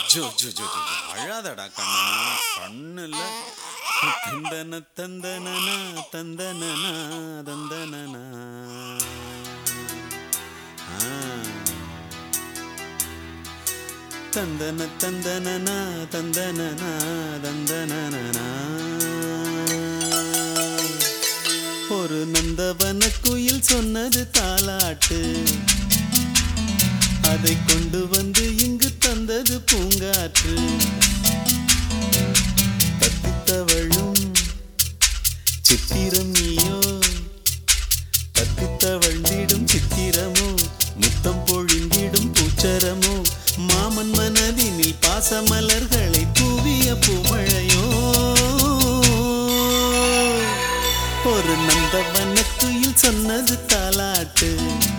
Joe ஜோ ஜோ ஜோ அழாதடா கண்ணா கண்ணுல தந்தன தந்தனனா தந்தனனா தந்தனனா தந்தன தந்தனனா தந்தனனா தந்தனனா ஒரு நந்தவன குயில் சொன்னது தாலாட்டு அதை கொண்டு வந்து இங்கு தந்தது பூங்காற்று தத்தித்தவளும் சித்திரம் நீயோ தத்தித்தவழ்ந்திடும் சித்திரமோ முத்தம் பொழிந்திடும் பூச்சரமோ மாமன் மனதினில் பாசமலர்களை தூவிய பூமழையோ ஒரு நந்தவன குயில் சொன்னது தாலாட்டு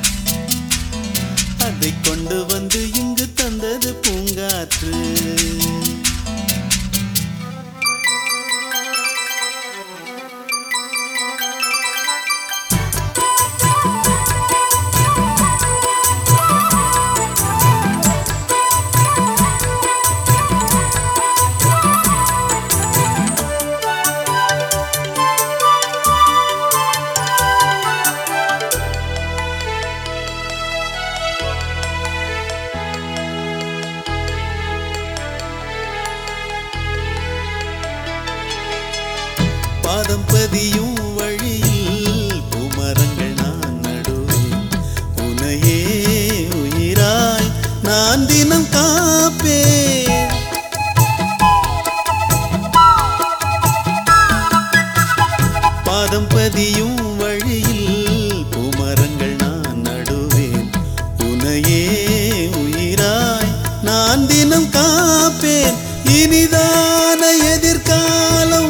அதை கொண்டு வந்து இங்கு தந்தது பூங்காற்று பாதம் பதியும் வழியில் பூமரங்கள் நான் நடுவேன் உனையே உயிராய் நான் தினம் காப்பேன் பாதம் பதியும் வழியில் பூமரங்கள் நான் நடுவேன் உனையே உயிராய் நான் தினம் காப்பேன் இனிதான எதிர்காலம்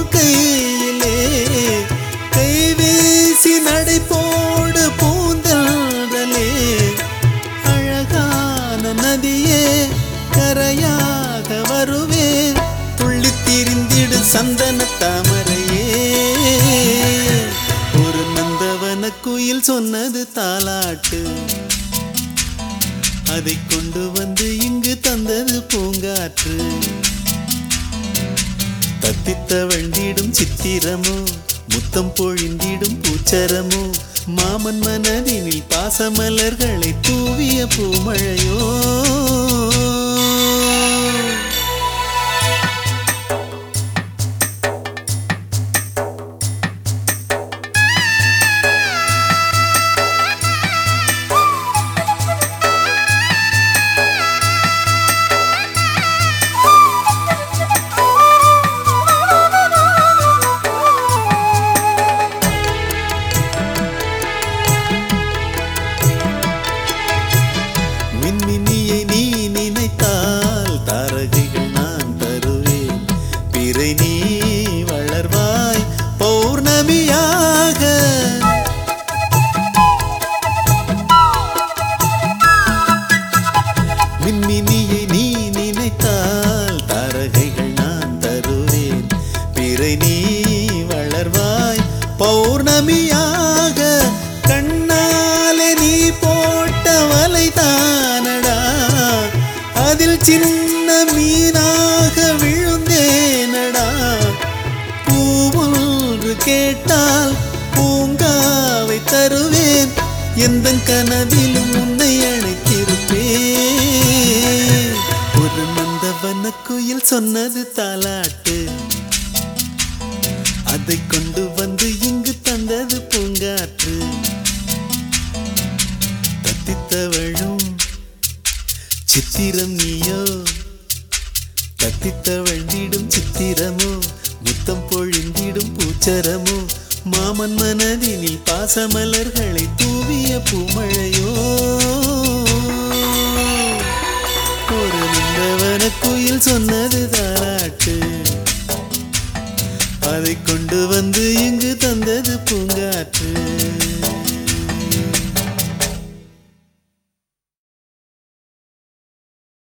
நடை போடு பூந்தலே அழகான நதியே கரையாக வருவேன் துள்ளி திரிந்திடு சந்தன தாமரையே ஒரு நந்தவன குயில் சொன்னது தாலாட்டு அதை கொண்டு வந்து இங்கு தந்தது பூங்காற்று தத்தித்தவழ்ந்திடும் சித்திரமோ முத்தம் பொழிந்திடும் பூச்சரமோ மாமன் மனதினில் பாசமலர்களை தூவிய பூமழையோ மின்மினியை நீ நினைத்தால் தாரகைகள் நான் தருவேன் பிறை நீ வளர்வாய் பௌர்ணமியாக மின்மினியை நீ நினைத்தால் தாரகைகள் நான் தருவேன் பிறை நீ வளர்வாய் பௌர்ணமியாக கண்ணாலே நீ போட்ட வலைதானடா அதில் சின்ன மீனாக விழுந்தேனடா பூவொன்று கேட்டால் பூங்காவை தருவேன் எந்த கனவிலும் உன்னை அழைத்திருப்பேன் ஒரு நந்தவன குயில் சொன்னது தாலாட்டு அதை கொண்டு வந்து இங்கு தந்தது பூங்காற்று தத்தித்தவழும் சித்திரம் நீயோ தத்தித்தவழ்ந்திடும் சித்திரமோ முத்தம் பொழிந்திடும் பூச்சரமோ மாமன் மனதினில் பாசமலர்களை தூவிய பூமழையோ ஒரு நந்தவன குயில் சொன்னது தாலாட்டு அதை கொண்டு வந்து